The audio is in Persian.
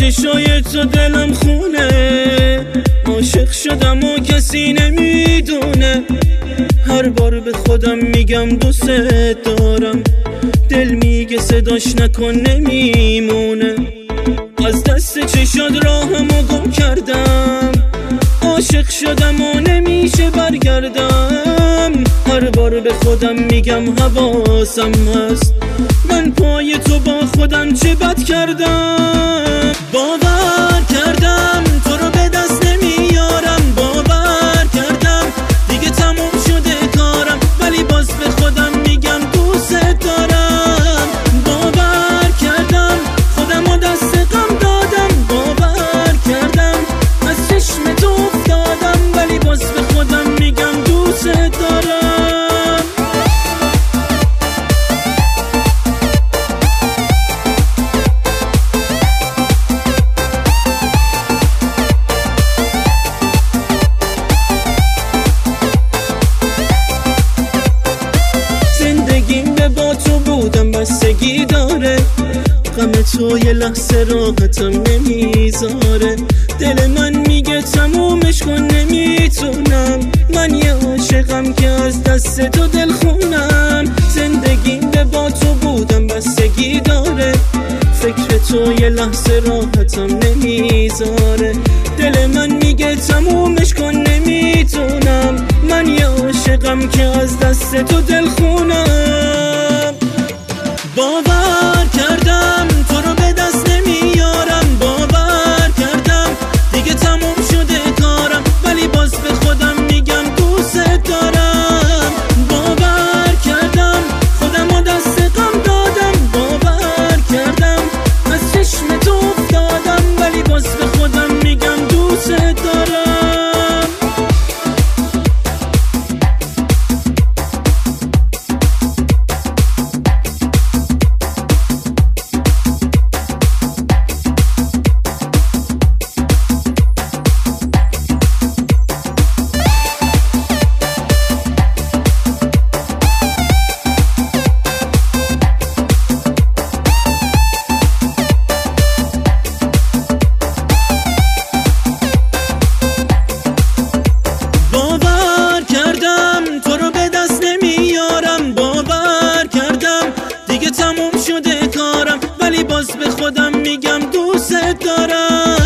چشای تو دلم خونه، عاشق شدم و کسی نمیدونه. هر بار به خودم میگم دوست دارم، دل میگه صداش نکن نمیمونه. از دست چشات راهمو گم کردم، عاشق شدم و نمیشه برگردم. هر بار به خودم میگم حواسم هست، من پای تو با خودم چه بد کردم. باور کردم تو رو به دست نمیارم، باور کردم دیگه تموم شده کارم، ولی باز به خودم میگم دوست دارم. باور کردم خودمو دست غم دادم، باور کردم از چشم تو افتادم، ولی باز به خودم میگم دوست دارم. با تو بودم بستگی داره، غم تو یه لحظه راحتم نمیذاره. دل من میگه تمومش کن نمیتونم، من یه عاشقم که از دست تو دل خونم. زندگیم به با تو بودم بستگی داره، فکر تو یه لحظه راحتم نمیذاره. دل من میگه تمومش کن نمیتونم، من یه عاشقم که از دست تو دل خونم. باور کردم تو رو به دست نمیارم، باور کردم دیگه تموم شده کارم، ولی باز به خودم میگم دوست دارم. باور کردم خودمو دست غم دادم، باور کردم از چشم تو افتادم، ولی باز به خودم میگم دوست دارم. تموم شده کارم، ولی باز به خودم میگم دوست دارم.